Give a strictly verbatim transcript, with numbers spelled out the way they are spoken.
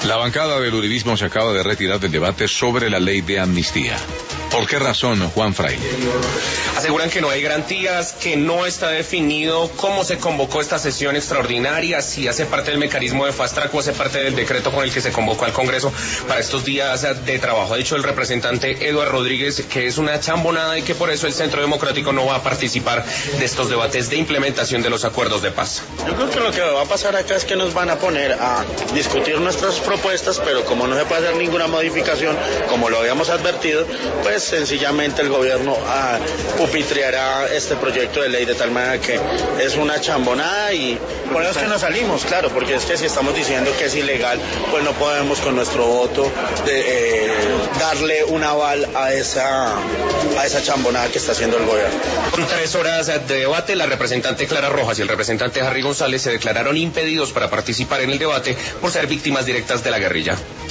La bancada del uribismo se acaba de retirar del debate sobre la ley de amnistía. ¿Por qué razón, Juan Fraile? Aseguran que no hay garantías, que no está definido cómo se convocó esta sesión extraordinaria, si hace parte del mecanismo de fast track o hace parte del decreto con el que se convocó al Congreso para estos días de trabajo. Ha dicho el representante Eduardo Rodríguez que es una chambonada y que por eso el Centro Democrático no va a participar de estos debates de implementación de los acuerdos de paz. Yo creo que lo que va a pasar acá es que nos van a poner a discutir nuestras propuestas, pero como no se puede hacer ninguna modificación, como lo habíamos advertido, pues sencillamente el gobierno ah, pupitreará este proyecto de ley de tal manera que es una chambonada y por eso es que nos salimos, claro, porque es que si estamos diciendo que es ilegal, pues no podemos con nuestro voto de, eh, darle un aval a esa, a esa chambonada que está haciendo el gobierno. Con tres horas de debate, la representante Clara Rojas y el representante Harry González se declararon impedidos para participar en el debate por ser víctimas directas de la guerrilla.